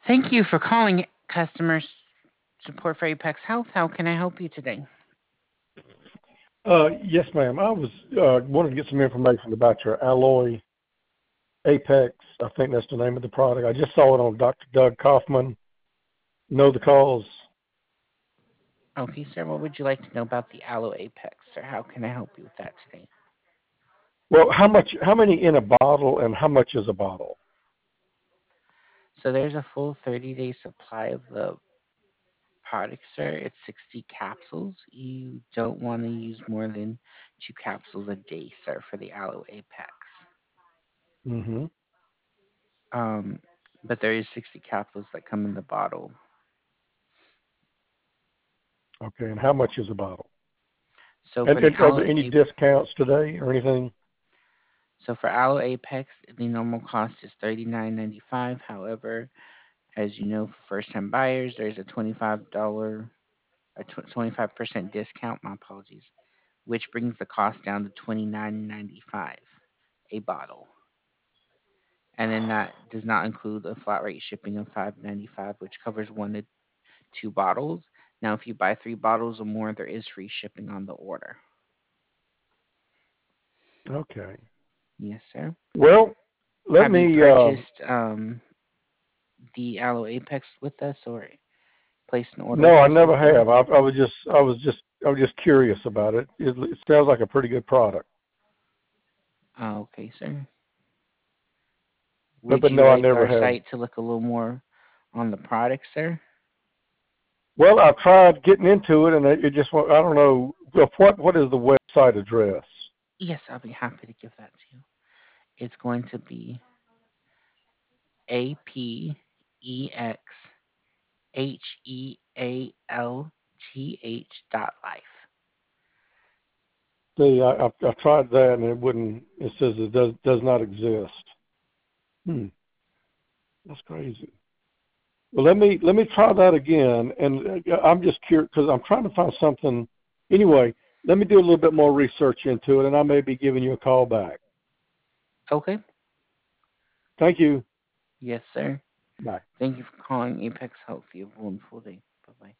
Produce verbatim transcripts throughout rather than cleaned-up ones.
Thank you for calling customer support for Apex Health. How can I help you today? Uh, yes, ma'am. I was uh, wanted to get some information about your Alloy Apex. I think that's the name of the product. I just saw it on Doctor Doug Kaufman. Know the cause? Okay, sir. What would you like to know about the Aloe Apex, sir? How can I help you with that today? Well, how much? How many in a bottle, and how much is a bottle? So there's a full thirty day supply of the product, sir. It's sixty capsules. You don't want to use more than two capsules a day, sir, for the Aloe Apex. Mm-hmm. Um, but there is sixty capsules that come in the bottle. Okay, and how much is a bottle? So And, for the and are Aloe there any Apex, discounts today or anything? so for Aloe Apex, the normal cost is thirty nine ninety five. However, as you know, for first time buyers, there's a twenty-five dollars a twenty-five percent discount. My apologies, which brings the cost down to twenty-nine ninety-five a bottle. And then that does not include a flat rate shipping of five ninety-five, which covers one to two bottles. Now, if you buy three bottles or more, there is free shipping on the order. Okay. Yes, sir. Well, let Have you me. Uh, purchased um, the Aloe Apex with us or placed an order no, with I us never before? have. I, I was just. I was just. I was just curious about it. It, it sounds like a pretty good product. Oh, okay, sir. But, Would but you no, I like never our have. site to look a little more on the product, sir? Well, I tried getting into it, and it, it just wa- I don't know. Well, what what is the website address? Yes, I'll be happy to give that to you. It's going to be A P E X H E A L T H dot life. See, I, I I tried that, and it wouldn't. It says it does does not exist. Hmm, that's crazy. Well, let me let me try that again, and uh, I'm just curious because I'm trying to find something. Anyway, let me do a little bit more research into it, and I may be giving you a call back. Okay. Thank you. Yes, sir. Bye. Thank you for calling Apex Health. You have a wonderful day. Bye bye.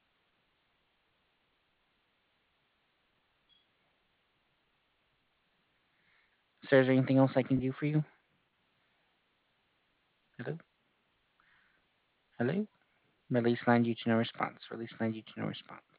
Sir, is there anything else I can do for you? Hello? Hello? Release line due to no response. Release line due to no response.